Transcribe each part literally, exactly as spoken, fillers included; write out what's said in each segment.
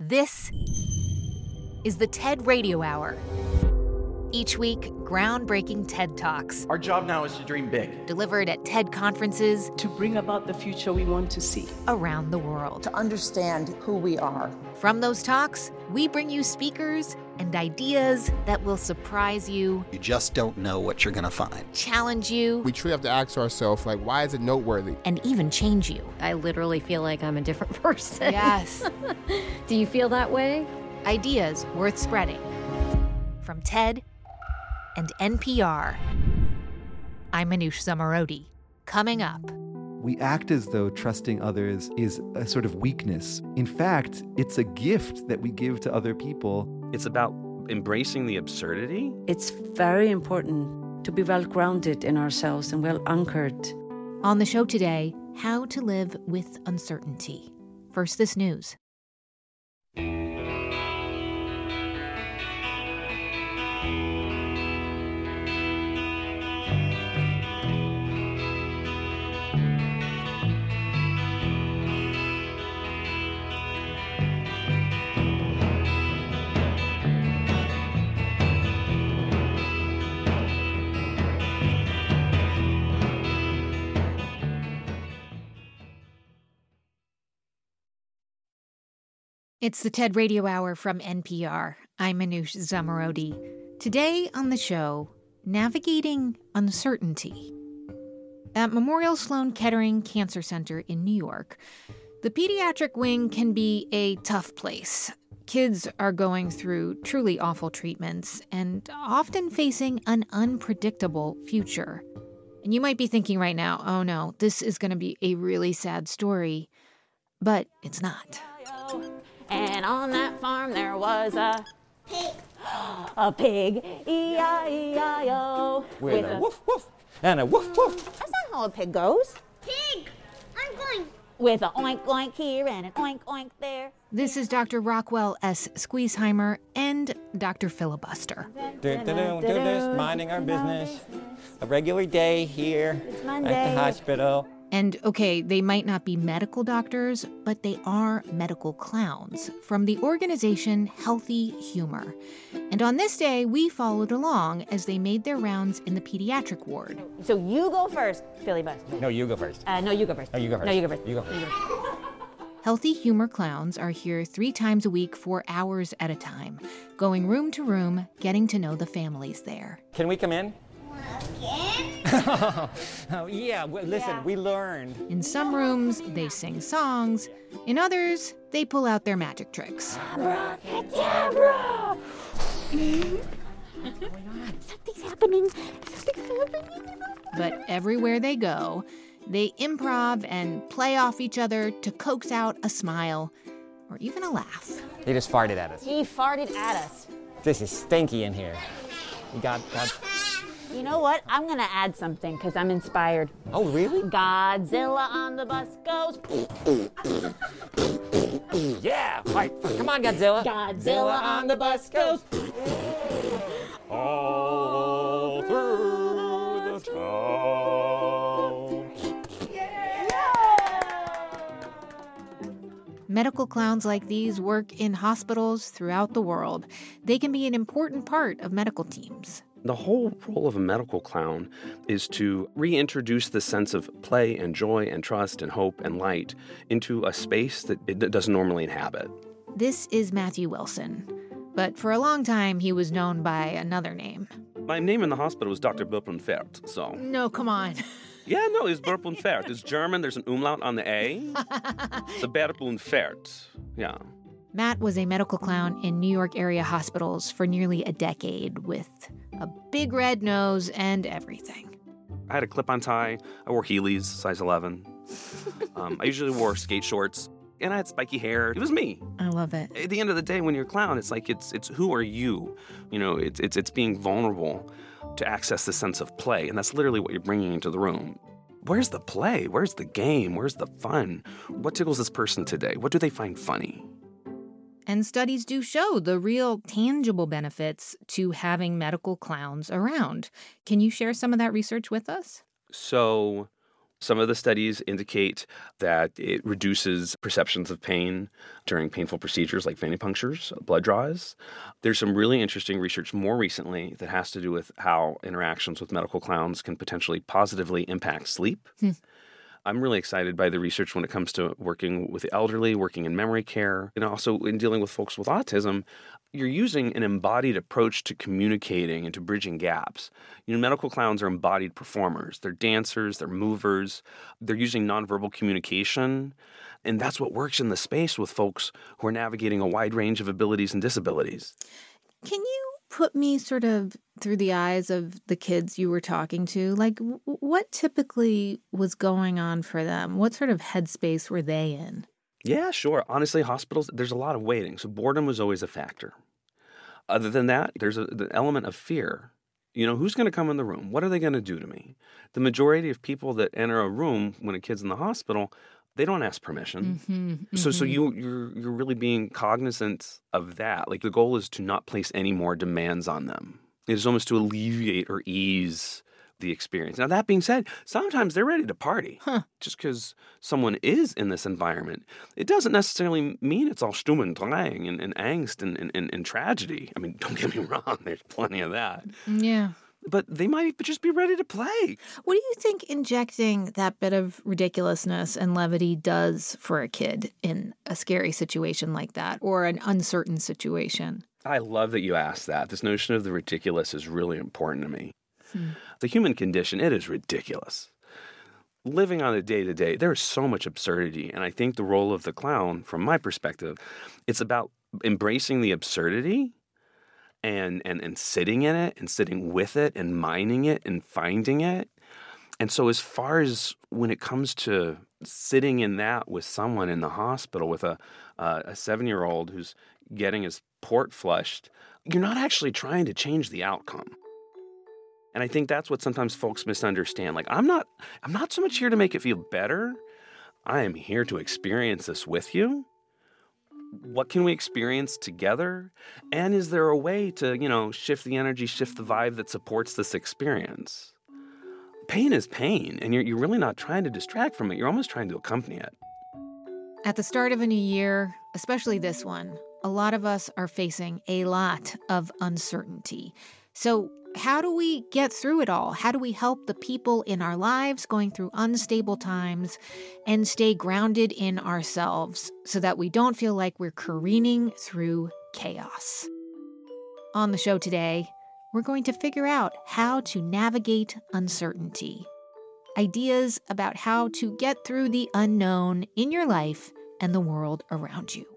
This is the TED Radio Hour. Each week, groundbreaking TED Talks. Our job now is to dream big. Delivered at TED conferences. To bring about the future we want to see. Around the world. To understand who we are. From those talks, we bring you speakers and ideas that will surprise you. You just don't know what you're going to find. Challenge you. We truly have to ask ourselves, like, why is it noteworthy? And even change you. I literally feel like I'm a different person. Yes. Do you feel that way? Ideas worth spreading. From TED and N P R. I'm Manoush Zomorodi. Coming up. We act as though trusting others is a sort of weakness. In fact, it's a gift that we give to other people. It's about embracing the absurdity. It's very important to be well grounded in ourselves and well anchored. On the show today, how to live with uncertainty. First, this news. It's the TED Radio Hour from N P R. I'm Manoush Zomorodi. Today on the show, navigating uncertainty. At Memorial Sloan Kettering Cancer Center in New York, the pediatric wing can be a tough place. Kids are going through truly awful treatments and often facing an unpredictable future. And you might be thinking right now, oh no, this is going to be a really sad story. But it's not. And on that farm there was a pig. A pig, E I E I O. With, with a, a woof woof and a woof woof. That's not how a pig goes. Pig! I'm going. With a oink oink here and an oink oink there. This is Doctor Rockwell S. Squeezheimer and Doctor Filibuster. Do, do, do, do this, minding our business. A regular day here at the hospital. And, okay, they might not be medical doctors, but they are medical clowns from the organization Healthy Humor. And on this day, we followed along as they made their rounds in the pediatric ward. So you go first, Filibuster. No, you go first. Uh, no, you go first. No, you go first. No, you go first. You go first. You go first. Healthy Humor clowns are here three times a week for hours at a time, going room to room, getting to know the families there. Can we come in? Again? Oh, yeah, well, listen, yeah. We learned. In some rooms, they sing songs. In others, they pull out their magic tricks. Abracadabra! What's going on? Something's happening. Something's happening. But everywhere they go, they improv and play off each other to coax out a smile or even a laugh. He just farted at us. He farted at us. This is stinky in here. We got, got... You know what? I'm going to add something because I'm inspired. Oh, really? Godzilla on the bus goes. Yeah, right. Come on, Godzilla. Godzilla on the bus goes. All through the town. Yeah! Medical clowns like these work in hospitals throughout the world. They can be an important part of medical teams. The whole role of a medical clown is to reintroduce the sense of play and joy and trust and hope and light into a space that it doesn't normally inhabit. This is Matthew Wilson, but for a long time he was known by another name. My name in the hospital was Doctor Burplenfert, so... No, come on. Yeah, no, it's Burplenfert. It's German, there's an umlaut on the A. It's a Burplenfert, yeah. Matt was a medical clown in New York area hospitals for nearly a decade with a big red nose and everything. I had a clip-on tie. I wore Heelys, size eleven. um, I usually wore skate shorts, and I had spiky hair. It was me. I love it. At the end of the day, when you're a clown, it's like it's it's who are you? You know, it's it's it's being vulnerable to access the sense of play, and that's literally what you're bringing into the room. Where's the play? Where's the game? Where's the fun? What tickles this person today? What do they find funny? And studies do show the real tangible benefits to having medical clowns around. Can you share some of that research with us? So Some of the studies indicate that it reduces perceptions of pain during painful procedures like venipunctures, blood draws. There's some really interesting research more recently that has to do with how interactions with medical clowns can potentially positively impact sleep. Hmm. I'm really excited by the research when it comes to working with the elderly, working in memory care, and also in dealing with folks with autism. You're using an embodied approach to communicating and to bridging gaps. You know, medical clowns are embodied performers. They're dancers, they're movers, they're using nonverbal communication. And that's what works in the space with folks who are navigating a wide range of abilities and disabilities. Can you put me sort of through the eyes of the kids you were talking to? Like, w- what typically was going on for them? What sort of headspace were they in? Yeah, sure. Honestly, hospitals, there's a lot of waiting. So boredom was always a factor. Other than that, there's a, the element of fear. You know, who's going to come in the room? What are they going to do to me? The majority of people that enter a room when a kid's in the hospital, they don't ask permission. Mm-hmm, mm-hmm. So so you, you're, you're really being cognizant of that. Like, the goal is to not place any more demands on them. It is almost to alleviate or ease the experience. Now, that being said, sometimes they're ready to party. Huh. Just because someone is in this environment, it doesn't necessarily mean it's all stum and drang and, and angst and, and, and tragedy. I mean, don't get me wrong, there's plenty of that. Yeah. But they might just be ready to play. What do you think injecting that bit of ridiculousness and levity does for a kid in a scary situation like that or an uncertain situation? I love that you asked that. This notion of the ridiculous is really important to me. Hmm. The human condition, it is ridiculous. Living on a day-to-day, there is so much absurdity. And I think the role of the clown, from my perspective, it's about embracing the absurdity and, and, and sitting in it and sitting with it and mining it and finding it. And so as far as when it comes to sitting in that with someone in the hospital, with a, uh, a seven-year-old who's getting his port flushed, you're not actually trying to change the outcome. And I think that's what sometimes folks misunderstand. Like, I'm not, I'm not so much here to make it feel better. I am here to experience this with you. What can we experience together? And is there a way to, you know, shift the energy, shift the vibe that supports this experience? Pain is pain, and you're, you're really not trying to distract from it. You're almost trying to accompany it. At the start of a new year, especially this one, a lot of us are facing a lot of uncertainty. So how do we get through it all? How do we help the people in our lives going through unstable times and stay grounded in ourselves so that we don't feel like we're careening through chaos? On the show today, we're going to figure out how to navigate uncertainty. Ideas about how to get through the unknown in your life and the world around you.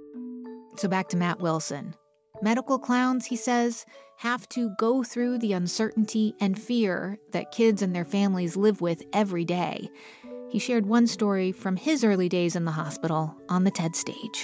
So back to Matt Wilson. Medical clowns, he says, have to go through the uncertainty and fear that kids and their families live with every day. He shared one story from his early days in the hospital on the TED stage.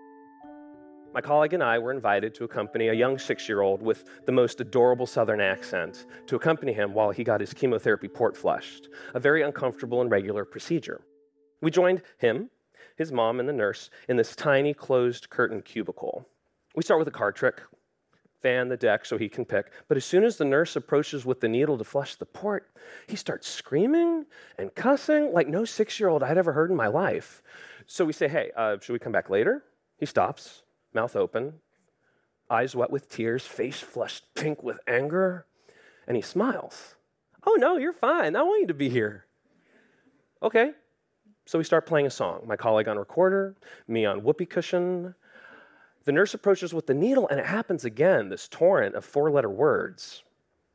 My colleague and I were invited to accompany a young six-year-old with the most adorable Southern accent to accompany him while he got his chemotherapy port flushed, a very uncomfortable and regular procedure. We joined him, his mom, and the nurse in this tiny closed curtain cubicle. We start with a card trick, fan the deck so he can pick, but as soon as the nurse approaches with the needle to flush the port, he starts screaming and cussing like no six-year-old I'd ever heard in my life. So we say, hey, uh, should we come back later? He stops, mouth open, eyes wet with tears, face flushed pink with anger, and he smiles. Oh, no, you're fine. I want you to be here. Okay. So we start playing a song, my colleague on recorder, me on whoopee cushion. The nurse approaches with the needle, and it happens again, this torrent of four-letter words.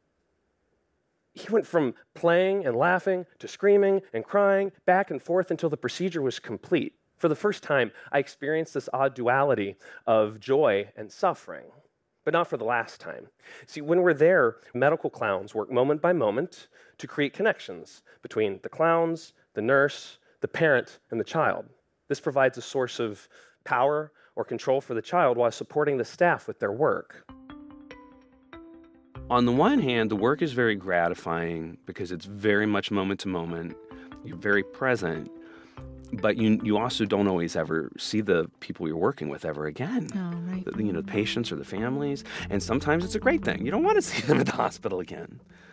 He went from playing and laughing to screaming and crying, back and forth until the procedure was complete. For the first time, I experienced this odd duality of joy and suffering, but not for the last time. See, when we're there, medical clowns work moment by moment to create connections between the clowns, the nurse, the parent, and the child. This provides a source of power or control for the child while supporting the staff with their work. On the one hand, the work is very gratifying because it's very much moment to moment. You're very present, but you you also don't always ever see the people you're working with ever again. Oh, right. The, you know, the patients or the families, and sometimes it's a great thing. You don't want to see them at the hospital again.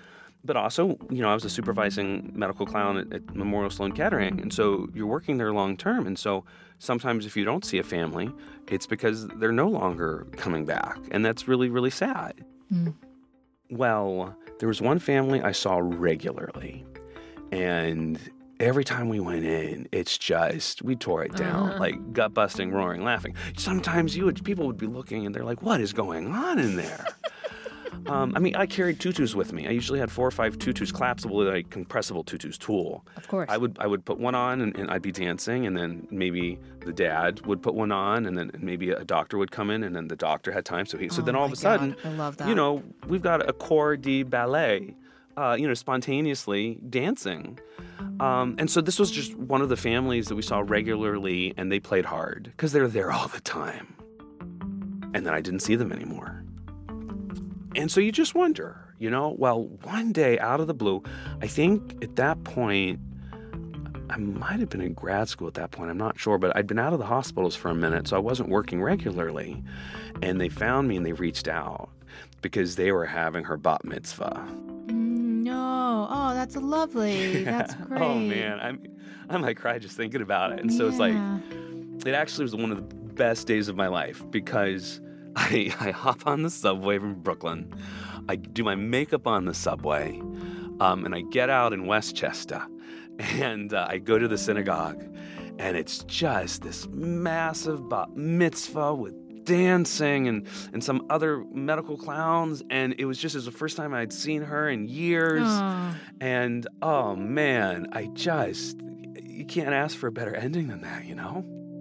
But also, you know, I was a supervising medical clown at, at Memorial Sloan Kettering, and so you're working there long term. And so sometimes if you don't see a family, it's because they're no longer coming back, and that's really, really sad. Mm. Well, there was one family I saw regularly, and every time we went in, it's just, we tore it down, uh-huh. like gut-busting, roaring, laughing. Sometimes you would, people would be looking, and they're like, what is going on in there? Um, I mean, I carried tutus with me. I usually had four or five tutus, collapsible, like compressible tutus, tulle. Of course. I would I would put one on, and, and I'd be dancing, and then maybe the dad would put one on, and then maybe a doctor would come in, and then the doctor had time. So he, so oh then all of a sudden, God, I love that. you know, we've got a corps de ballet, uh, you know, spontaneously dancing. Um, and so this was just one of the families that we saw regularly, and they played hard because they're there all the time. And then I didn't see them anymore. And so you just wonder, you know, well, one day out of the blue, I think at that point, I might have been in grad school at that point, I'm not sure, but I'd been out of the hospitals for a minute, so I wasn't working regularly. And they found me and they reached out because they were having her bat mitzvah. No, oh, that's lovely. That's great. Oh, man, I'm, I might cry just thinking about it. And so yeah. It's like, it actually was one of the best days of my life because I, I hop on the subway from Brooklyn. I do my makeup on the subway, um, and I get out in Westchester, and uh, I go to the synagogue, and it's just this massive bat mitzvah with dancing and, and some other medical clowns, and it was just as the first time I'd seen her in years. Aww. And oh man, I just, you can't ask for a better ending than that, you know?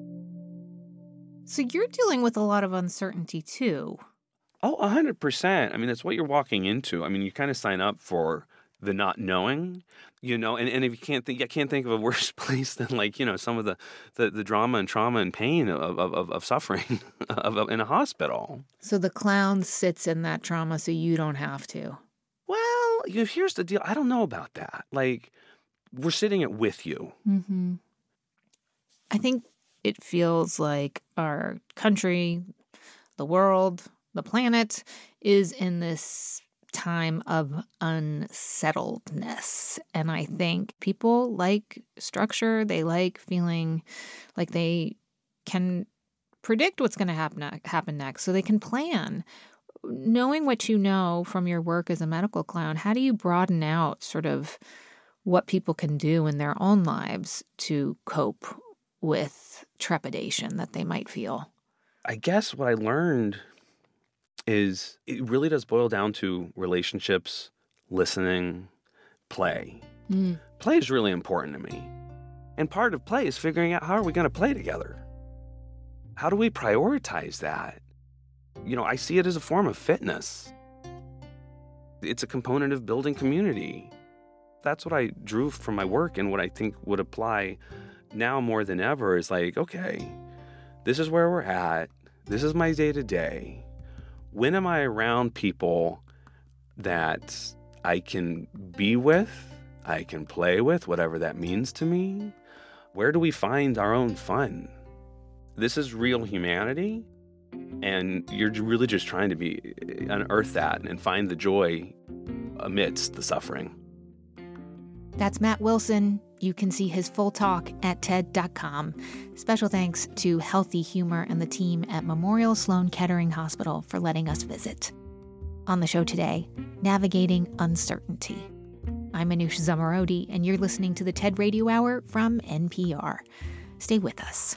So you're dealing with a lot of uncertainty, too. Oh, one hundred percent. I mean, that's what you're walking into. I mean, you kind of sign up for the not knowing, you know, and, and if you can't think, I can't think of a worse place than, like, you know, some of the, the, the drama and trauma and pain of, of, of suffering of, of, in a hospital. So the clown sits in that trauma so you don't have to. Well, you know, here's the deal. I don't know about that. Like, we're sitting it with you. Mm-hmm. I think it feels like our country, the world, the planet is in this time of unsettledness. And I think people like structure. They like feeling like they can predict what's going to happen, happen next, so they can plan. Knowing what you know from your work as a medical clown, how do you broaden out sort of what people can do in their own lives to cope with trepidation that they might feel? I guess what I learned is it really does boil down to relationships, listening, play. Mm. Play is really important to me. And part of play is figuring out how are we going to play together? How do we prioritize that? You know, I see it as a form of fitness. It's a component of building community. That's what I drew from my work, and what I think would apply now more than ever is like, okay, this is where we're at. This is my day-to-day. When am I around people that I can be with, I can play with, whatever that means to me? Where do we find our own fun? This is real humanity, and you're really just trying to be unearth that and find the joy amidst the suffering. That's Matt Wilson. You can see his full talk at T E D dot com. Special thanks to Healthy Humor and the team at Memorial Sloan Kettering Hospital for letting us visit. On the show today, Navigating Uncertainty. I'm Manoush Zomorodi, and you're listening to the TED Radio Hour from N P R. Stay with us.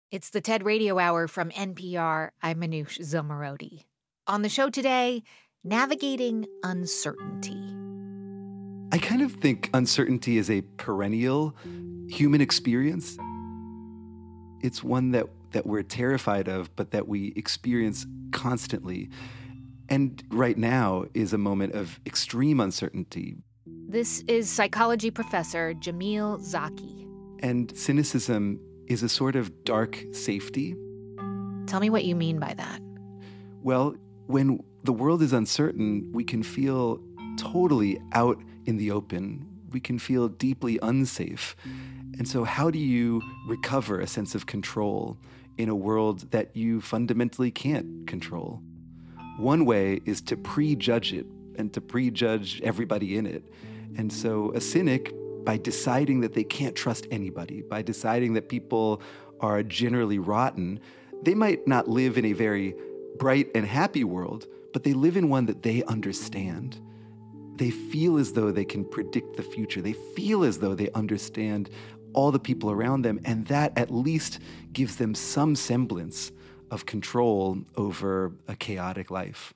It's the TED Radio Hour from N P R. I'm Manoush Zomorodi. On the show today, navigating uncertainty. I kind of think uncertainty is a perennial human experience. It's one that, that we're terrified of, but that we experience constantly. And right now is a moment of extreme uncertainty. This is psychology professor Jamil Zaki. And cynicism is a sort of dark safety. Tell me what you mean by that. Well, when the world is uncertain, we can feel totally out in the open. We can feel deeply unsafe. And so how do you recover a sense of control in a world that you fundamentally can't control? One way is to prejudge it and to prejudge everybody in it. And so a cynic, by deciding that they can't trust anybody, by deciding that people are generally rotten, they might not live in a very bright and happy world, but they live in one that they understand. They feel as though they can predict the future. They feel as though they understand all the people around them, and that at least gives them some semblance of control over a chaotic life.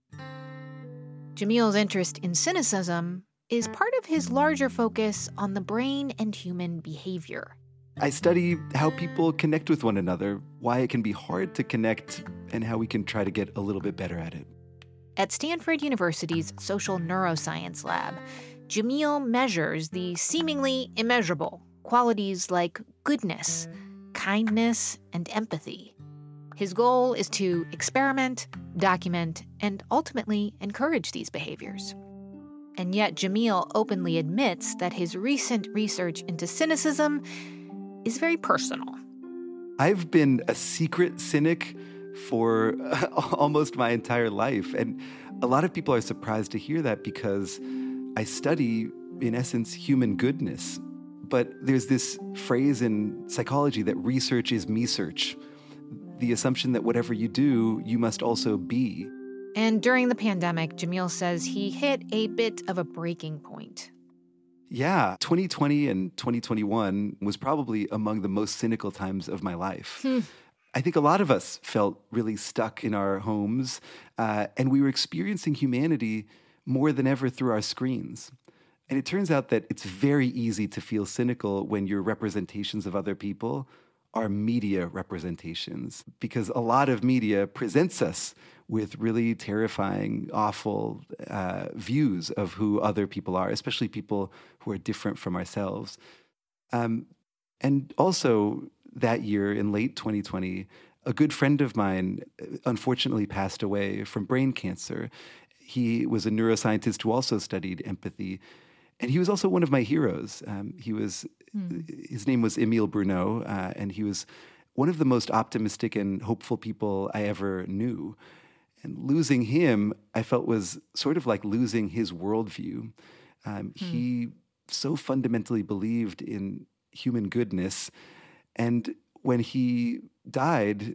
Jamil's interest in cynicism is part of his larger focus on the brain and human behavior. I study how people connect with one another, why it can be hard to connect, and how we can try to get a little bit better at it. At Stanford University's Social Neuroscience Lab, Jamil measures the seemingly immeasurable qualities like goodness, kindness, and empathy. His goal is to experiment, document, and ultimately encourage these behaviors. And yet Jamil openly admits that his recent research into cynicism is very personal. I've been a secret cynic for almost my entire life. And a lot of people are surprised to hear that because I study, in essence, human goodness. But there's this phrase in psychology that research is me-search. The assumption that whatever you do, you must also be. And during the pandemic, Jamil says he hit a bit of a breaking point. Yeah, twenty twenty and twenty twenty-one was probably among the most cynical times of my life. Hmm. I think a lot of us felt really stuck in our homes, uh, and we were experiencing humanity more than ever through our screens. And it turns out that it's very easy to feel cynical when your representations of other people are media representations, because a lot of media presents us with really terrifying, awful uh, views of who other people are, especially people who are different from ourselves. Um, and also that year in late twenty twenty, a good friend of mine unfortunately passed away from brain cancer. He was a neuroscientist who also studied empathy. And he was also one of my heroes. Um, he was, mm. his name was Emile Bruneau, uh, and he was one of the most optimistic and hopeful people I ever knew. And losing him, I felt, was sort of like losing his worldview. Um, mm. He so fundamentally believed in human goodness. And when he died,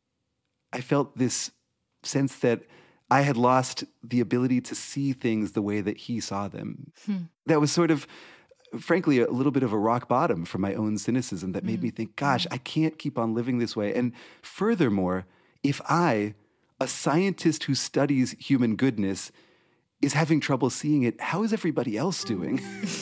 I felt this sense that I had lost the ability to see things the way that he saw them. Hmm. That was sort of, frankly, a little bit of a rock bottom for my own cynicism that made mm. me think, gosh, I can't keep on living this way. And furthermore, if I, a scientist who studies human goodness, is having trouble seeing it, how is everybody else doing?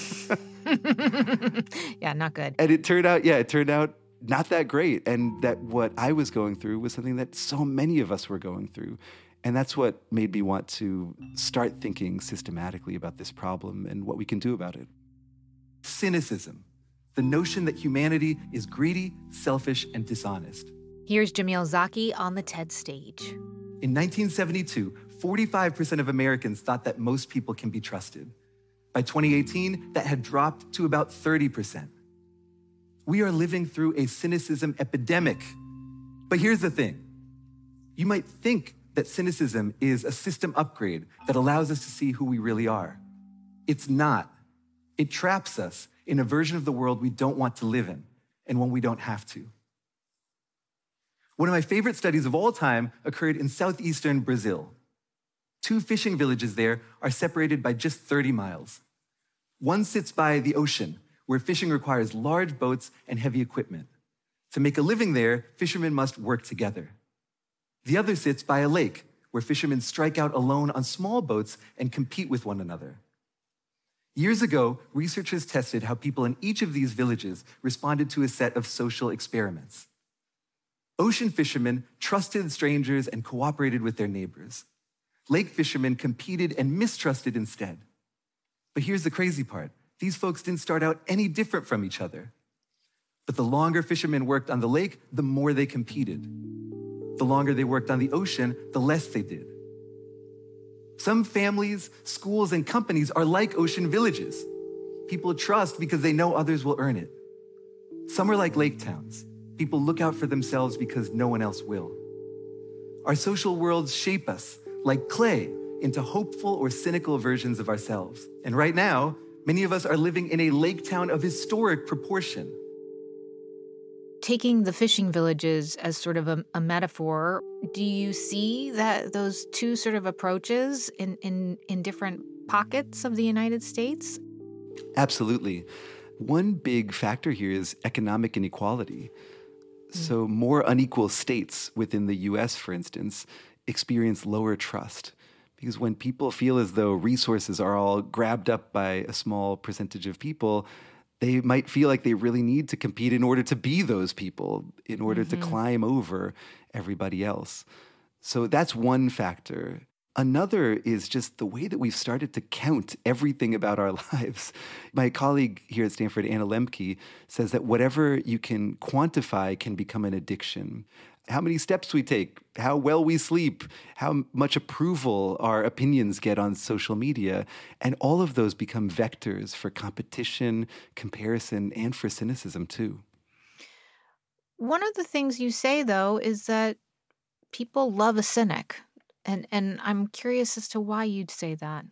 Yeah, not good. And it turned out, yeah, it turned out not that great. And that what I was going through was something that so many of us were going through. And that's what made me want to start thinking systematically about this problem and what we can do about it. Cynicism, the notion that humanity is greedy, selfish, and dishonest. Here's Jamil Zaki on the TED stage. In nineteen seventy-two, forty-five percent of Americans thought that most people can be trusted. By twenty eighteen, that had dropped to about thirty percent. We are living through a cynicism epidemic. But here's the thing. You might think that cynicism is a system upgrade that allows us to see who we really are. It's not. It traps us in a version of the world we don't want to live in, and one we don't have to. One of my favorite studies of all time occurred in southeastern Brazil. Two fishing villages there are separated by just thirty miles. One sits by the ocean, where fishing requires large boats and heavy equipment. To make a living there, fishermen must work together. The other sits by a lake, where fishermen strike out alone on small boats and compete with one another. Years ago, researchers tested how people in each of these villages responded to a set of social experiments. Ocean fishermen trusted strangers and cooperated with their neighbors. Lake fishermen competed and mistrusted instead. But here's the crazy part. These folks didn't start out any different from each other. But the longer fishermen worked on the lake, the more they competed. The longer they worked on the ocean, the less they did. Some families, schools, and companies are like ocean villages. People trust because they know others will earn it. Some are like lake towns. People look out for themselves because no one else will. Our social worlds shape us, like clay, into hopeful or cynical versions of ourselves. And right now, many of us are living in a lake town of historic proportion. Taking the fishing villages as sort of a, a metaphor, do you see that those two sort of approaches in, in, in different pockets of the United States? Absolutely. One big factor here is economic inequality. Mm. So more unequal states within the U S, for instance, experience lower trust. Because when people feel as though resources are all grabbed up by a small percentage of people, they might feel like they really need to compete in order to be those people, in order mm-hmm. to climb over everybody else. So that's one factor. Another is just the way that we've started to count everything about our lives. My colleague here at Stanford, Anna Lembke, says that whatever you can quantify can become an addiction. How many steps we take, how well we sleep, how much approval our opinions get on social media. And all of those become vectors for competition, comparison, and for cynicism too. One of the things you say, though, is that people love a cynic. And, and I'm curious as to why you'd say that.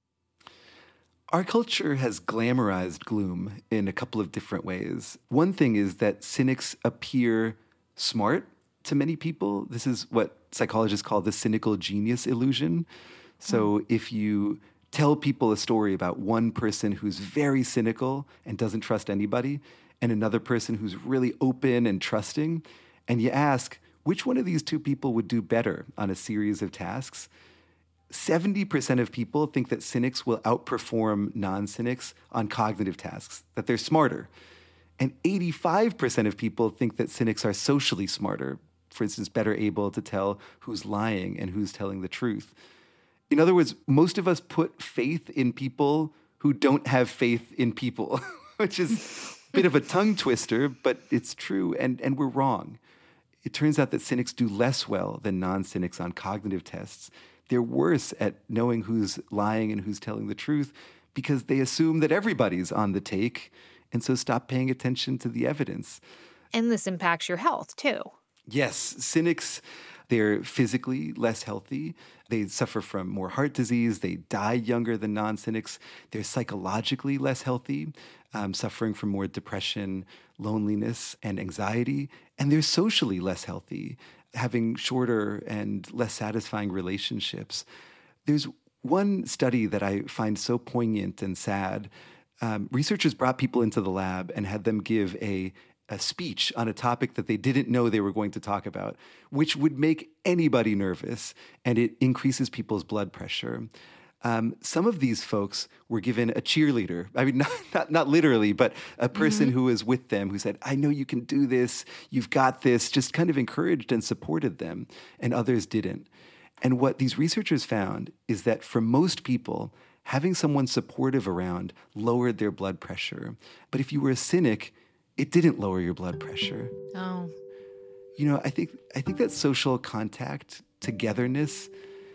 Our culture has glamorized gloom in a couple of different ways. One thing is that cynics appear smart to many people. This is what psychologists call the cynical genius illusion. So mm. if you tell people a story about one person who's very cynical and doesn't trust anybody, and another person who's really open and trusting, and you ask, which one of these two people would do better on a series of tasks? seventy percent of people think that cynics will outperform non-cynics on cognitive tasks, that they're smarter. And eighty-five percent of people think that cynics are socially smarter, for instance, better able to tell who's lying and who's telling the truth. In other words, most of us put faith in people who don't have faith in people, which is a bit of a tongue twister, but it's true, and, and we're wrong. It turns out that cynics do less well than non-cynics on cognitive tests. They're worse at knowing who's lying and who's telling the truth because they assume that everybody's on the take, and so stop paying attention to the evidence. And this impacts your health, too. Yes, cynics, they're physically less healthy. They suffer from more heart disease. They die younger than non-cynics. They're psychologically less healthy, um, suffering from more depression, loneliness, and anxiety. And they're socially less healthy, having shorter and less satisfying relationships. There's one study that I find so poignant and sad. Um, researchers brought people into the lab and had them give a a speech on a topic that they didn't know they were going to talk about, which would make anybody nervous, and it increases people's blood pressure. Um, some of these folks were given a cheerleader. I mean, not, not, not literally, but a person mm-hmm. who was with them who said, I know you can do this, you've got this, just kind of encouraged and supported them, and others didn't. And what these researchers found is that for most people, having someone supportive around lowered their blood pressure. But if you were a cynic, it didn't lower your blood pressure. Oh. You know, I think I think that social contact, togetherness,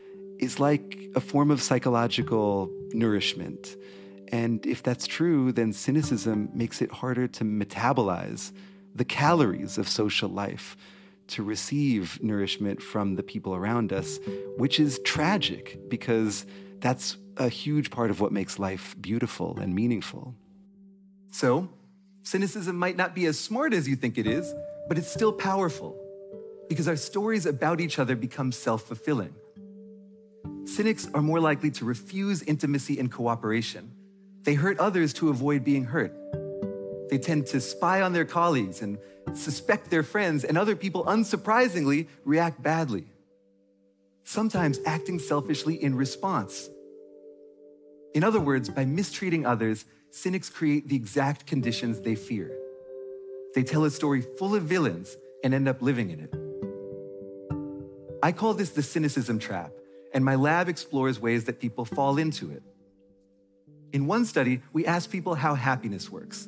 is like a form of psychological nourishment. And if that's true, then cynicism makes it harder to metabolize the calories of social life, to receive nourishment from the people around us, which is tragic because that's a huge part of what makes life beautiful and meaningful. So, cynicism might not be as smart as you think it is, but it's still powerful because our stories about each other become self-fulfilling. Cynics are more likely to refuse intimacy and cooperation. They hurt others to avoid being hurt. They tend to spy on their colleagues and suspect their friends, and other people, unsurprisingly, react badly, sometimes acting selfishly in response. In other words, by mistreating others, cynics create the exact conditions they fear. They tell a story full of villains and end up living in it. I call this the cynicism trap, and my lab explores ways that people fall into it. In one study, we asked people how happiness works.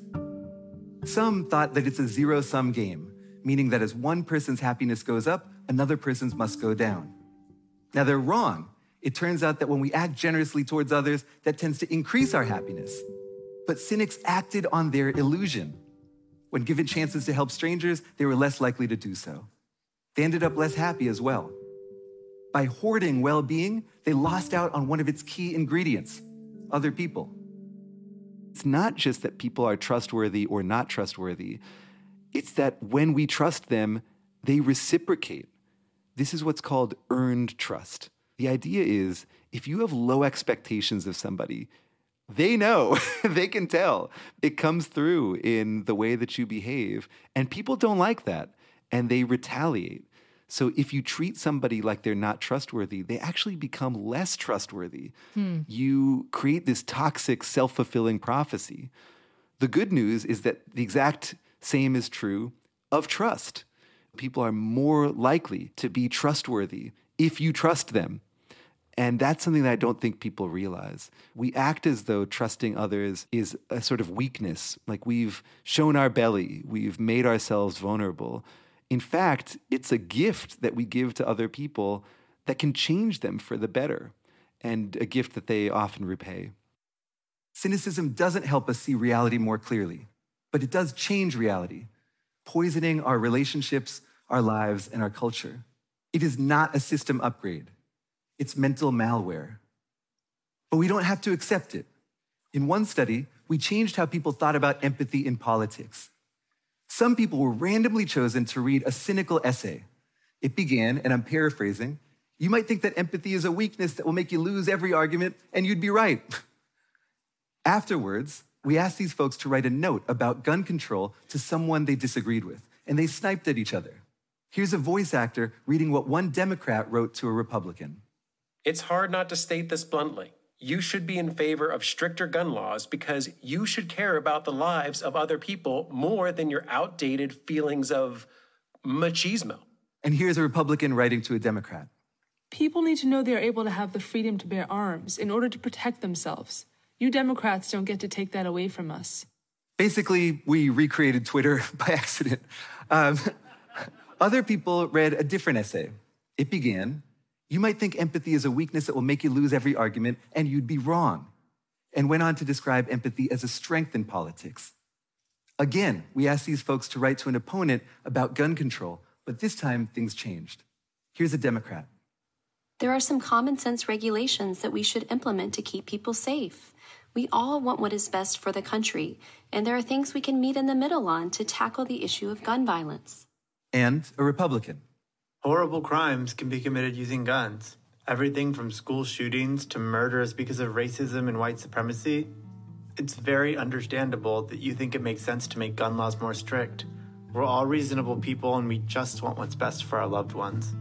Some thought that it's a zero-sum game, meaning that as one person's happiness goes up, another person's must go down. Now, they're wrong. It turns out that when we act generously towards others, that tends to increase our happiness. But cynics acted on their illusion. When given chances to help strangers, they were less likely to do so. They ended up less happy as well. By hoarding well-being, they lost out on one of its key ingredients, other people. It's not just that people are trustworthy or not trustworthy. It's that when we trust them, they reciprocate. This is what's called earned trust. The idea is, if you have low expectations of somebody, they know, they can tell. It comes through in the way that you behave, and people don't like that, and they retaliate. So if you treat somebody like they're not trustworthy, they actually become less trustworthy. Hmm. You create this toxic, self-fulfilling prophecy. The good news is that the exact same is true of trust. People are more likely to be trustworthy if you trust them. And that's something that I don't think people realize. We act as though trusting others is a sort of weakness, like we've shown our belly, we've made ourselves vulnerable. In fact, it's a gift that we give to other people that can change them for the better, and a gift that they often repay. Cynicism doesn't help us see reality more clearly, but it does change reality, poisoning our relationships, our lives, and our culture. It is not a system upgrade. It's mental malware. But we don't have to accept it. In one study, we changed how people thought about empathy in politics. Some people were randomly chosen to read a cynical essay. It began, and I'm paraphrasing, "You might think that empathy is a weakness that will make you lose every argument, and you'd be right." Afterwards, we asked these folks to write a note about gun control to someone they disagreed with, and they sniped at each other. Here's a voice actor reading what one Democrat wrote to a Republican. "It's hard not to state this bluntly. You should be in favor of stricter gun laws because you should care about the lives of other people more than your outdated feelings of machismo." And here's a Republican writing to a Democrat. "People need to know they are able to have the freedom to bear arms in order to protect themselves. You Democrats don't get to take that away from us." Basically, we recreated Twitter by accident. Um, other people read a different essay. It began, "You might think empathy is a weakness that will make you lose every argument, and you'd be wrong," and went on to describe empathy as a strength in politics. Again, we asked these folks to write to an opponent about gun control, but this time things changed. Here's a Democrat. "There are some common sense regulations that we should implement to keep people safe. We all want what is best for the country, and there are things we can meet in the middle on to tackle the issue of gun violence." And a Republican. "Horrible crimes can be committed using guns. Everything from school shootings to murders because of racism and white supremacy. It's very understandable that you think it makes sense to make gun laws more strict. We're all reasonable people and we just want what's best for our loved ones."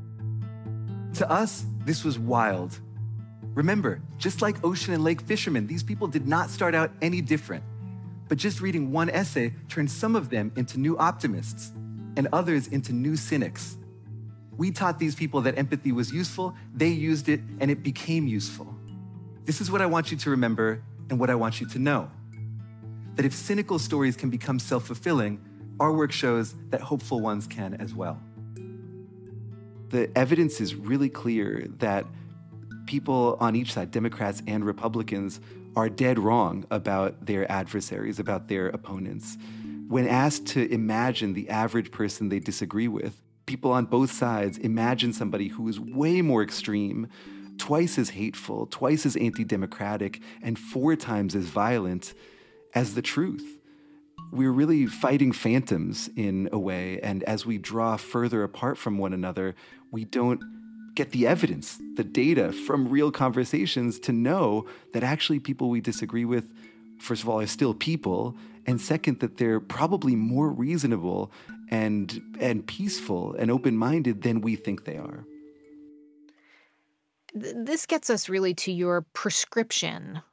To us, this was wild. Remember, just like ocean and lake fishermen, these people did not start out any different. But just reading one essay turned some of them into new optimists and others into new cynics. We taught these people that empathy was useful, they used it, and it became useful. This is what I want you to remember and what I want you to know. That if cynical stories can become self-fulfilling, our work shows that hopeful ones can as well. The evidence is really clear that people on each side, Democrats and Republicans, are dead wrong about their adversaries, about their opponents. When asked to imagine the average person they disagree with, people on both sides imagine somebody who is way more extreme, twice as hateful, twice as anti-democratic, and four times as violent as the truth. We're really fighting phantoms in a way, and as we draw further apart from one another, we don't get the evidence, the data from real conversations to know that actually people we disagree with, first of all, are still people, And second, that they're probably more reasonable and, and peaceful and open-minded than we think they are. This gets us really to your prescription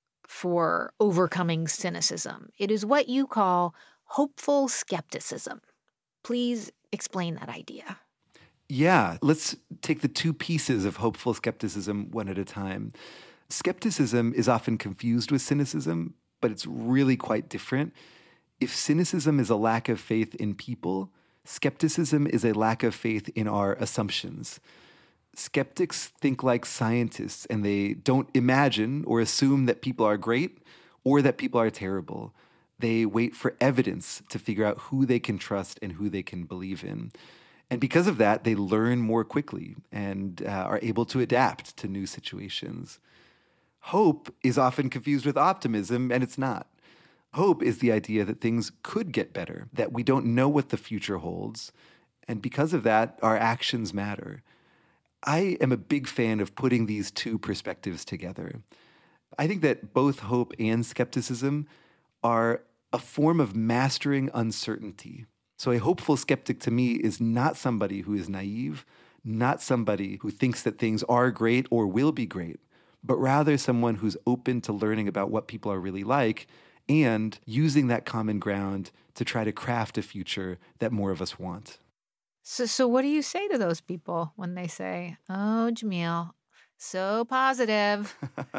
for overcoming cynicism. It is what you call hopeful skepticism. Please explain that idea. Yeah, let's take the two pieces of hopeful skepticism one at a time. Skepticism is often confused with cynicism, but it's really quite different. If cynicism is a lack of faith in people, skepticism is a lack of faith in our assumptions. Skeptics think like scientists, and they don't imagine or assume that people are great or that people are terrible. They wait for evidence to figure out who they can trust and who they can believe in. And because of that, they learn more quickly and uh, are able to adapt to new situations. Hope is often confused with optimism, and it's not. Hope is the idea that things could get better, that we don't know what the future holds, and because of that, our actions matter. I am a big fan of putting these two perspectives together. I think that both hope and skepticism are a form of mastering uncertainty. So a hopeful skeptic to me is not somebody who is naive, not somebody who thinks that things are great or will be great, but rather someone who's open to learning about what people are really like and using that common ground to try to craft a future that more of us want. So, so what do you say to those people when they say, "Oh, Jamil, so positive"?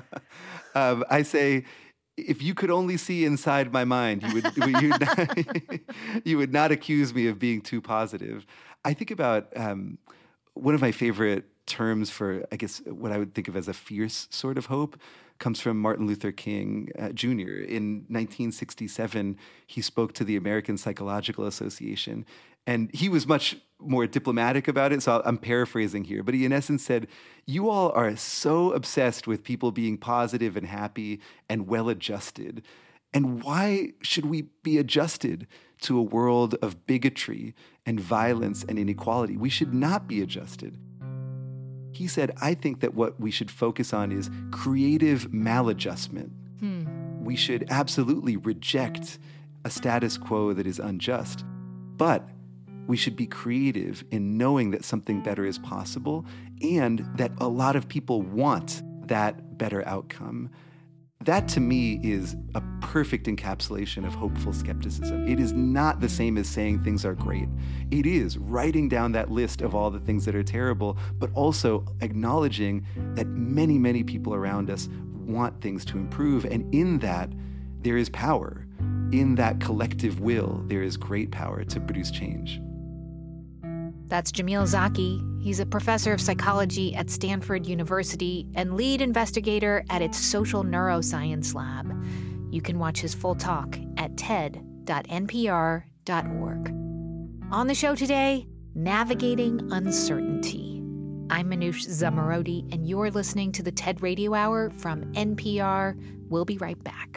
um, I say, if you could only see inside my mind, you would you would not, you would not accuse me of being too positive. I think about um, one of my favorite terms for, I guess, what I would think of as a fierce sort of hope comes from Martin Luther King uh, Junior In nineteen sixty-seven, he spoke to the American Psychological Association, and he was much more diplomatic about it, so I'm paraphrasing here. But he, in essence, said, you all are so obsessed with people being positive and happy and well-adjusted. And why should we be adjusted to a world of bigotry and violence and inequality? We should not be adjusted. He said, I think that what we should focus on is creative maladjustment. Hmm. We should absolutely reject a status quo that is unjust. But we should be creative in knowing that something better is possible and that a lot of people want that better outcome. That, to me, is a perfect encapsulation of hopeful skepticism. It is not the same as saying things are great. It is writing down that list of all the things that are terrible, but also acknowledging that many, many people around us want things to improve. And in that, there is power. In that collective will, there is great power to produce change. That's Jamil Zaki. He's a professor of psychology at Stanford University and lead investigator at its Social Neuroscience Lab. You can watch his full talk at ted dot n p r dot org. On the show today, Navigating Uncertainty. I'm Manoush Zomorodi, and you're listening to the TED Radio Hour from N P R. We'll be right back.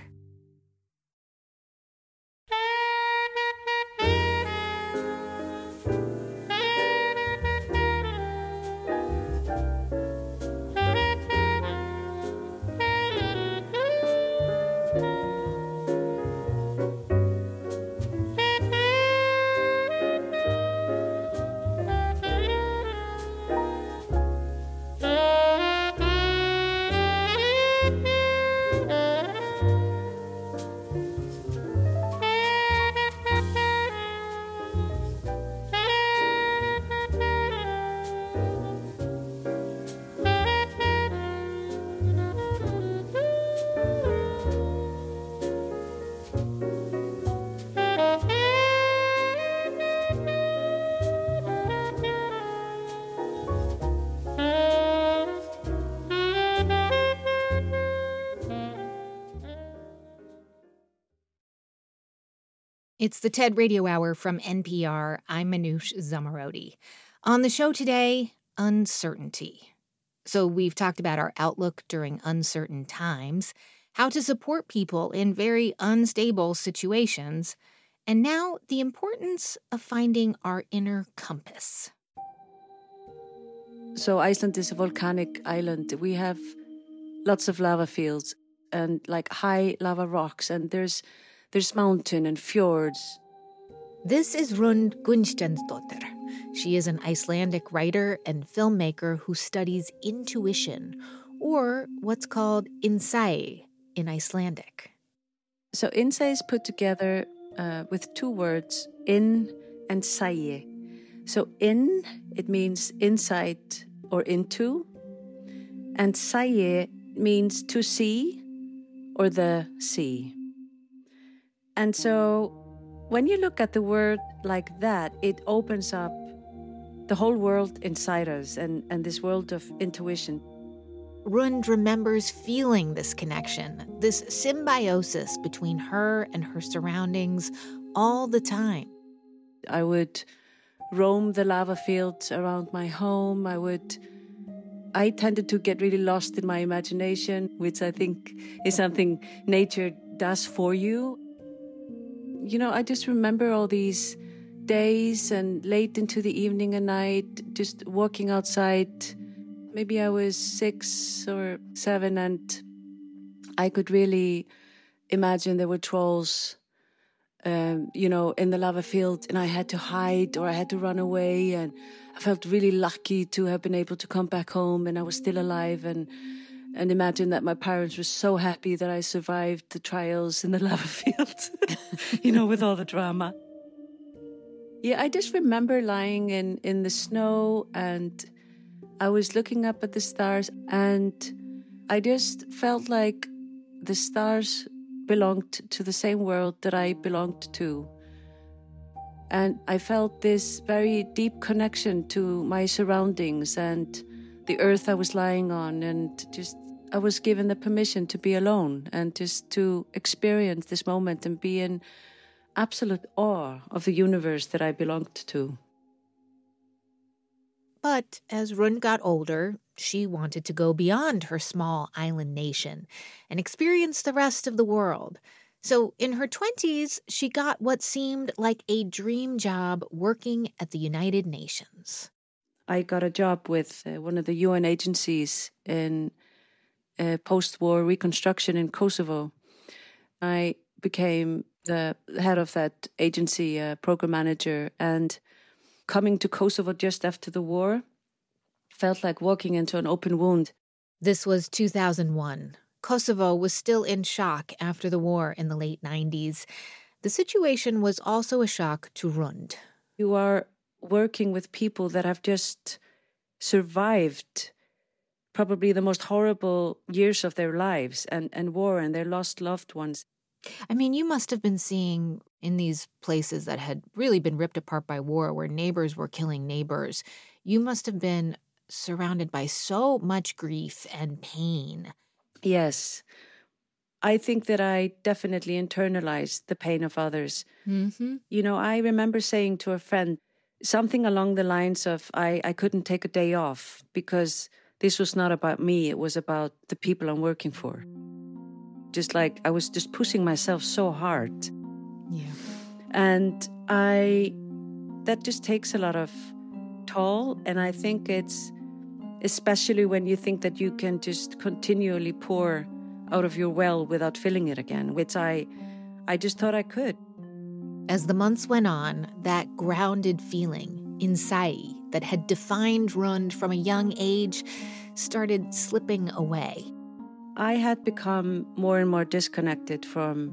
It's the TED Radio Hour from N P R. I'm Manoush Zomorodi. On the show today, uncertainty. So we've talked about our outlook during uncertain times, how to support people in very unstable situations, and now the importance of finding our inner compass. So Iceland is a volcanic island. We have lots of lava fields and like high lava rocks, and there's there's mountain and fjords. This is Rund Gunnsteinsdottir. She is an Icelandic writer and filmmaker who studies intuition, or what's called insight in Icelandic. So insight is put together uh, with two words, in and sæi. So in, it means insight or into, and sæi means to see or the sea. And so when you look at the word like that, it opens up the whole world inside us and, and this world of intuition. Rund remembers feeling this connection, this symbiosis between her and her surroundings all the time. I would roam the lava fields around my home. I would... I tended to get really lost in my imagination, which I think is something nature does for you. You know, I just remember all these days and late into the evening and night, just walking outside. Maybe I was six or seven, and I could really imagine there were trolls, um, you know, in the lava field, and I had to hide or I had to run away, and I felt really lucky to have been able to come back home and I was still alive, and and imagine that my parents were so happy that I survived the trials in the lava field, you know, with all the drama. Yeah, I just remember lying in, in the snow, and I was looking up at the stars, and I just felt like the stars belonged to the same world that I belonged to. And I felt this very deep connection to my surroundings and the earth I was lying on, and just I was given the permission to be alone and just to experience this moment and be in absolute awe of the universe that I belonged to. But as Rund got older, she wanted to go beyond her small island nation and experience the rest of the world. So in her twenties, she got what seemed like a dream job working at the United Nations. I got a job with uh, one of the U N agencies in uh, post-war reconstruction in Kosovo. I became the head of that agency, uh, program manager, and coming to Kosovo just after the war felt like walking into an open wound. This was two thousand one. Kosovo was still in shock after the war in the late nineties. The situation was also a shock to Rund. You are working with people that have just survived probably the most horrible years of their lives and, and war and their lost loved ones. I mean, you must have been seeing in these places that had really been ripped apart by war, where neighbors were killing neighbors, you must have been surrounded by so much grief and pain. Yes. I think that I definitely internalized the pain of others. Mm-hmm. You know, I remember saying to a friend something along the lines of, I, I couldn't take a day off because this was not about me, it was about the people I'm working for. Just like I was just pushing myself so hard. Yeah. And I, that just takes a lot of toll. And I think it's, especially when you think that you can just continually pour out of your well without filling it again, which I, I just thought I could. As the months went on, that grounded feeling, insight, that had defined Rund from a young age, started slipping away. I had become more and more disconnected from,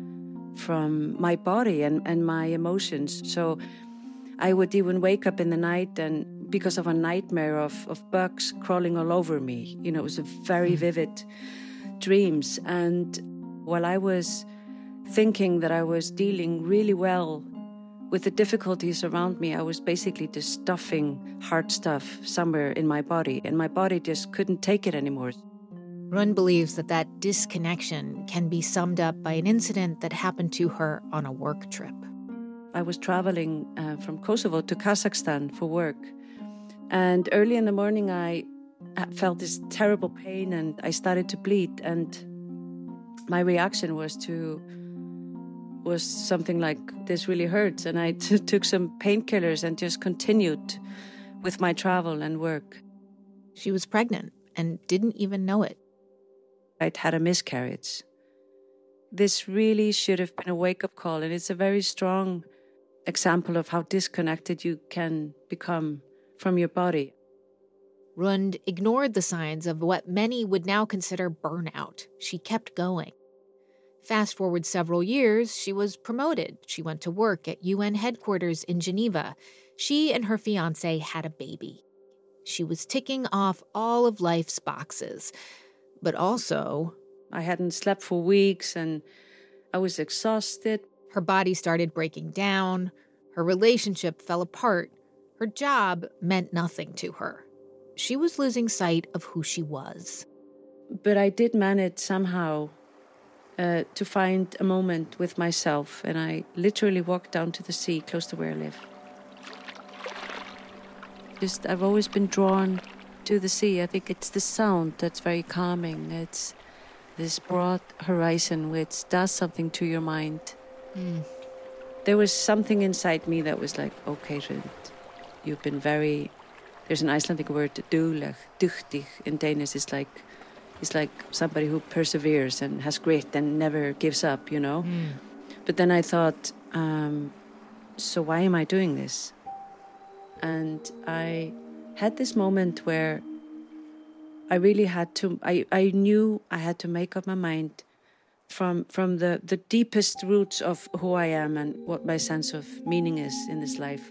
from my body and, and my emotions. So I would even wake up in the night and because of a nightmare of, of bugs crawling all over me. You know, it was a very vivid dreams. And while I was thinking that I was dealing really well with the difficulties around me, I was basically just stuffing hard stuff somewhere in my body, and my body just couldn't take it anymore. Rund believes that that disconnection can be summed up by an incident that happened to her on a work trip. I was traveling uh, from Kosovo to Kazakhstan for work. And early in the morning, I felt this terrible pain and I started to bleed. And my reaction was to, was something like, this really hurts. And I t- took some painkillers and just continued with my travel and work. She was pregnant and didn't even know it. I'd had a miscarriage. this really should have been a wake-up call, and it's a very strong example of how disconnected you can become from your body. Rund ignored the signs of what many would now consider burnout. She kept going. Fast forward several years, she was promoted. She went to work at U N headquarters in Geneva. She and her fiancé had a baby. She was ticking off all of life's boxes. But also, I hadn't slept for weeks and I was exhausted. Her body started breaking down. Her relationship fell apart. Her job meant nothing to her. She was losing sight of who she was. But I did manage somehow uh, to find a moment with myself, and I literally walked down to the sea close to where I live. Just, I've always been drawn to the sea. I think it's the sound that's very calming. It's this broad horizon which does something to your mind. Mm. There was something inside me that was like, okay, Rund, you've been very... There's an Icelandic word, dugleg, dugtig in Danish. It's like, it's like somebody who perseveres and has grit and never gives up, you know? Mm. But then I thought, um, so why am I doing this? And I had this moment where I really had to, I, I knew I had to make up my mind from from the, the deepest roots of who I am and what my sense of meaning is in this life.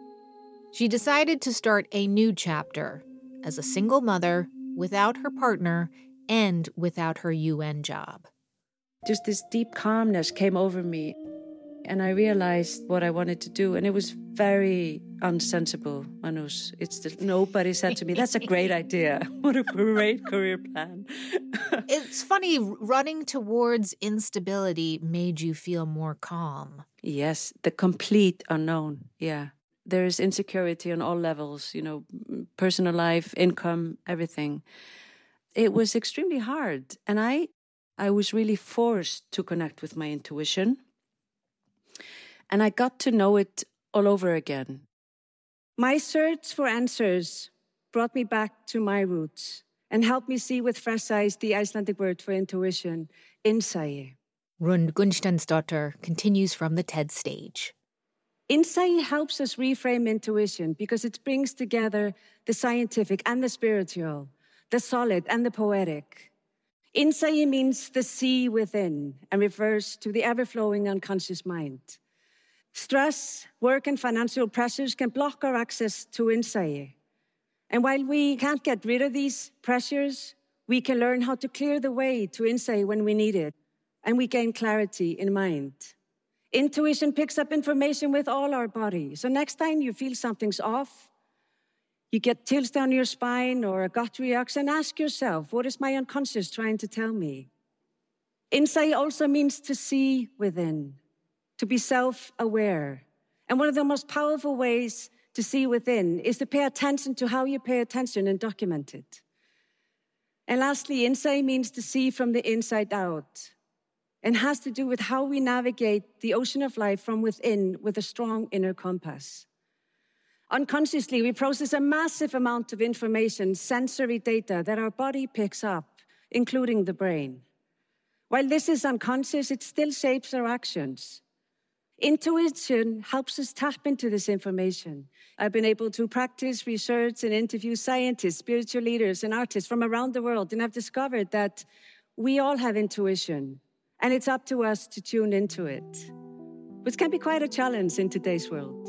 She decided to start a new chapter as a single mother, without her partner, and without her U N job. Just this deep calmness came over me, and I realized what I wanted to do, and it was very unsensible, Manoush. It's the, nobody said to me, that's a great idea. What a great career plan. It's funny, running towards instability made you feel more calm. Yes, the complete unknown, yeah. There is insecurity on all levels, you know, personal life, income, everything. It was extremely hard. And I, I was really forced to connect with my intuition. And I got to know it all over again. My search for answers brought me back to my roots and helped me see with fresh eyes the Icelandic word for intuition, insight. Rund Gunnsteinsdottir continues from the TED stage. Insight helps us reframe intuition because it brings together the scientific and the spiritual, the solid and the poetic. Insight means the sea within and refers to the ever-flowing unconscious mind. Stress, work, and financial pressures can block our access to insight. And while we can't get rid of these pressures, we can learn how to clear the way to insight when we need it, and we gain clarity in mind. Intuition picks up information with all our body. So next time you feel something's off, you get chills down your spine or a gut reaction, ask yourself, what is my unconscious trying to tell me? Insight also means to see within, to be self-aware. And one of the most powerful ways to see within is to pay attention to how you pay attention and document it. And lastly, insight means to see from the inside out, and has to do with how we navigate the ocean of life from within with a strong inner compass. Unconsciously, we process a massive amount of information, sensory data that our body picks up, including the brain. While this is unconscious, it still shapes our actions. Intuition helps us tap into this information. I've been able to practice, research, and interview scientists, spiritual leaders, and artists from around the world, and I've discovered that we all have intuition. And it's up to us to tune into it, which can be quite a challenge in today's world.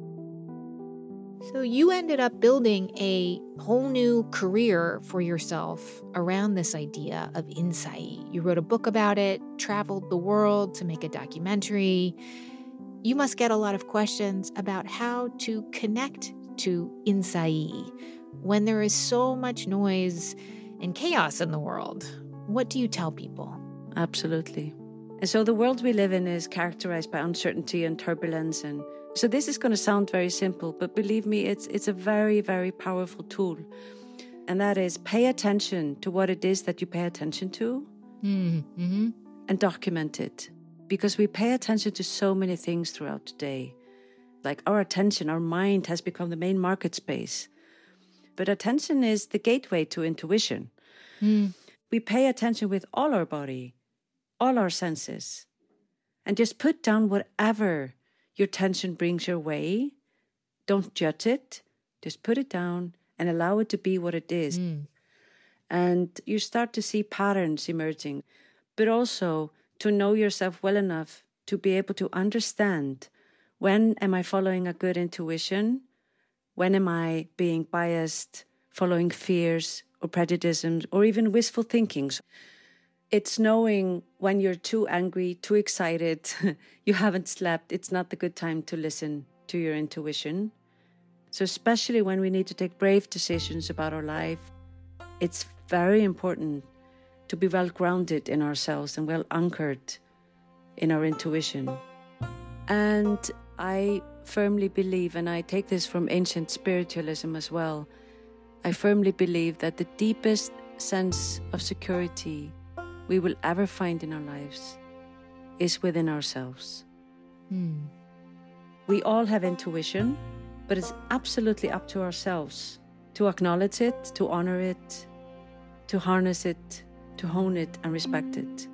So you ended up building a whole new career for yourself around this idea of insight. You wrote a book about it, traveled the world to make a documentary. You must get a lot of questions about how to connect to insight when there is so much noise and chaos in the world. What do you tell people? Absolutely. And so the world we live in is characterized by uncertainty and turbulence. And so this is going to sound very simple, but believe me, it's it's a very, very powerful tool. And that is pay attention to what it is that you pay attention to mm-hmm. and document it. Because we pay attention to so many things throughout the day. Like our attention, our mind has become the main market space. But attention is the gateway to intuition. Mm. We pay attention with all our body. all our senses, and just put down whatever your tension brings your way. Don't judge it. Just put it down and allow it to be what it is. Mm. And you start to see patterns emerging, but also to know yourself well enough to be able to understand, when am I following a good intuition? When am I being biased, following fears or prejudices or even wishful thinkings? It's knowing when you're too angry, too excited, you haven't slept, it's not the good time to listen to your intuition. So especially when we need to take brave decisions about our life, it's very important to be well grounded in ourselves and well anchored in our intuition. And I firmly believe, and I take this from ancient spiritualism as well, I firmly believe that the deepest sense of security we will ever find in our lives is within ourselves. Hmm. We all have intuition, but it's absolutely up to ourselves to acknowledge it, to honor it, to harness it, to hone it and respect it.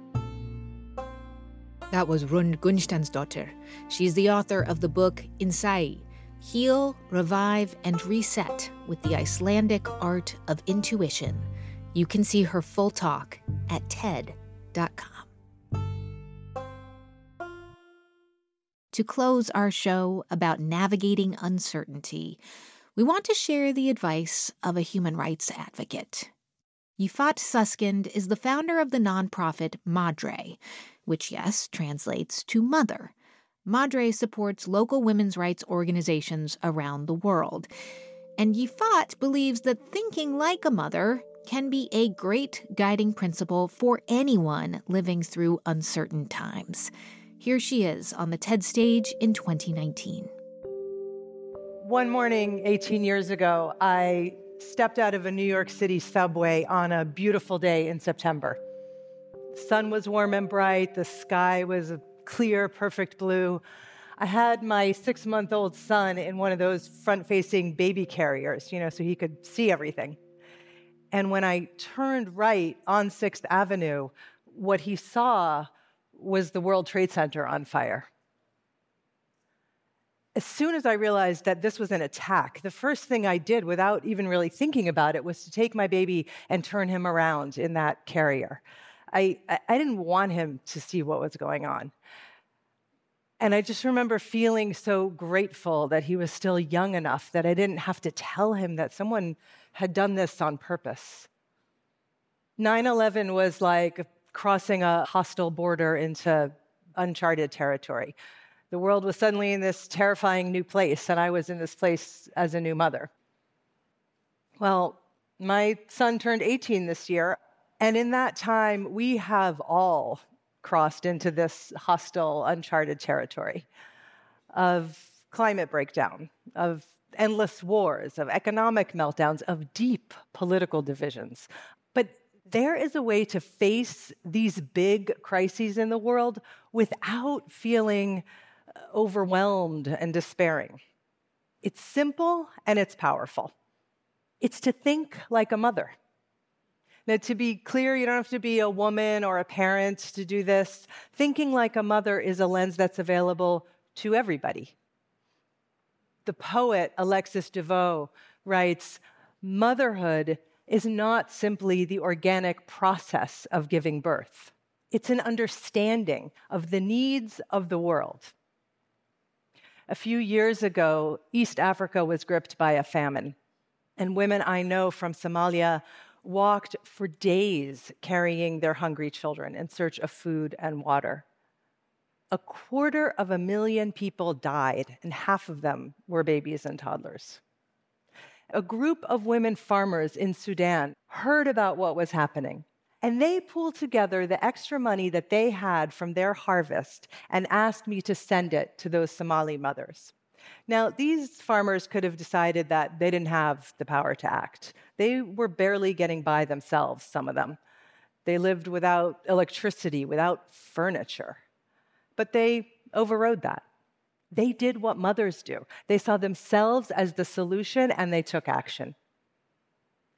That was Rund Gunnsteinsdottir. She's the author of the book Innsæi, Heal, Revive, and Reset with the Icelandic Art of Intuition. You can see her full talk at T E D dot com. To close our show about navigating uncertainty, we want to share the advice of a human rights advocate. Yifat Suskind is the founder of the nonprofit Madre, which, yes, translates to mother. Madre supports local women's rights organizations around the world. And Yifat believes that thinking like a mother can be a great guiding principle for anyone living through uncertain times. Here she is on the TED stage in twenty nineteen. One morning, eighteen years ago, I stepped out of a New York City subway on a beautiful day in September. The sun was warm and bright. The sky was a clear, perfect blue. I had my six-month-old son in one of those front-facing baby carriers, you know, so he could see everything. And when I turned right on sixth Avenue, what he saw was the World Trade Center on fire. As soon as I realized that this was an attack, the first thing I did, without even really thinking about it, was to take my baby and turn him around in that carrier. I, I didn't want him to see what was going on. And I just remember feeling so grateful that he was still young enough that I didn't have to tell him that someone had done this on purpose. nine eleven was like crossing a hostile border into uncharted territory. The world was suddenly in this terrifying new place, and I was in this place as a new mother. Well, my son turned eighteen this year, and in that time, we have all crossed into this hostile, uncharted territory of climate breakdown, of endless wars, of economic meltdowns, of deep political divisions. But there is a way to face these big crises in the world without feeling overwhelmed and despairing. It's simple and it's powerful. It's to think like a mother. Now, to be clear, you don't have to be a woman or a parent to do this. Thinking like a mother is a lens that's available to everybody. The poet Alexis DeVoe writes, "Motherhood is not simply the organic process of giving birth. It's an understanding of the needs of the world." A few years ago, East Africa was gripped by a famine, and women I know from Somalia walked for days carrying their hungry children in search of food and water. A quarter of a million people died, and half of them were babies and toddlers. A group of women farmers in Sudan heard about what was happening, and they pooled together the extra money that they had from their harvest and asked me to send it to those Somali mothers. Now, these farmers could have decided that they didn't have the power to act. They were barely getting by themselves, some of them. They lived without electricity, without furniture. But they overrode that. They did what mothers do. They saw themselves as the solution, and they took action.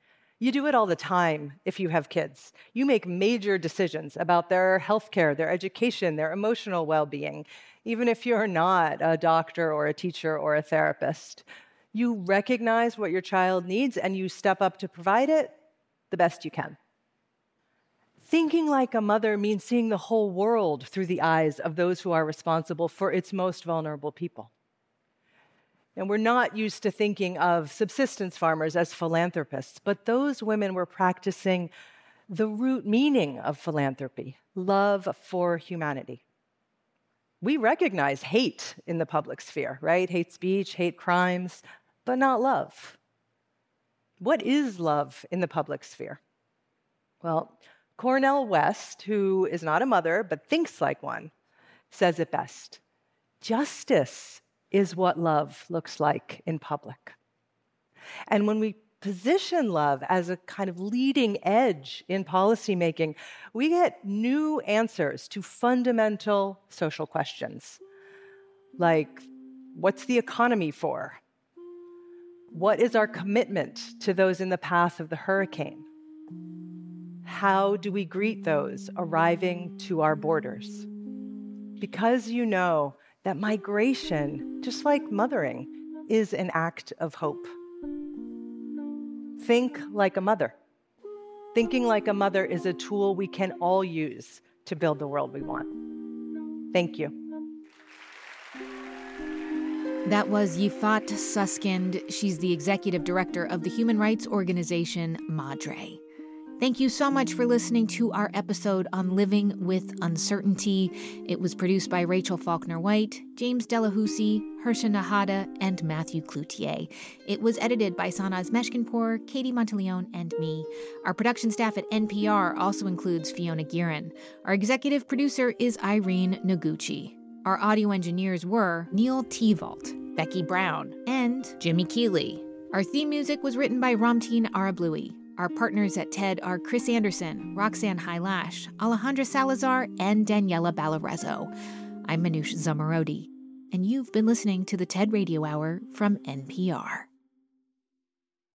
You do it all the time if you have kids. You make major decisions about their healthcare, their education, their emotional well-being, even if you're not a doctor or a teacher or a therapist. You recognize what your child needs and you step up to provide it the best you can. Thinking like a mother means seeing the whole world through the eyes of those who are responsible for its most vulnerable people. And we're not used to thinking of subsistence farmers as philanthropists, but those women were practicing the root meaning of philanthropy, love for humanity. We recognize hate in the public sphere, right? Hate speech, hate crimes, but not love. What is love in the public sphere? Well, Cornel West, who is not a mother but thinks like one, says it best. Justice is what love looks like in public. And when we position love as a kind of leading edge in policymaking, we get new answers to fundamental social questions, like what's the economy for? What is our commitment to those in the path of the hurricane? How do we greet those arriving to our borders? Because you know that migration, just like mothering, is an act of hope. Think like a mother. Thinking like a mother is a tool we can all use to build the world we want. Thank you. That was Yifat Suskind. She's the executive director of the human rights organization Madre. Thank you so much for listening to our episode on Living with Uncertainty. It was produced by Rachel Faulkner-White, James Delahousie, Harsha Nahada, and Matthew Cloutier. It was edited by Sanaz Meshkinpour, Katie Monteleone, and me. Our production staff at N P R also includes Fiona Guerin. Our executive producer is Irene Noguchi. Our audio engineers were Neil Tevault, Becky Brown, and Jimmy Keeley. Our theme music was written by Ramtin Arablouei. Our partners at TED are Chris Anderson, Roxanne Hylash, Alejandra Salazar, and Daniela Balarezzo. I'm Manoush Zomorodi, and you've been listening to the TED Radio Hour from N P R.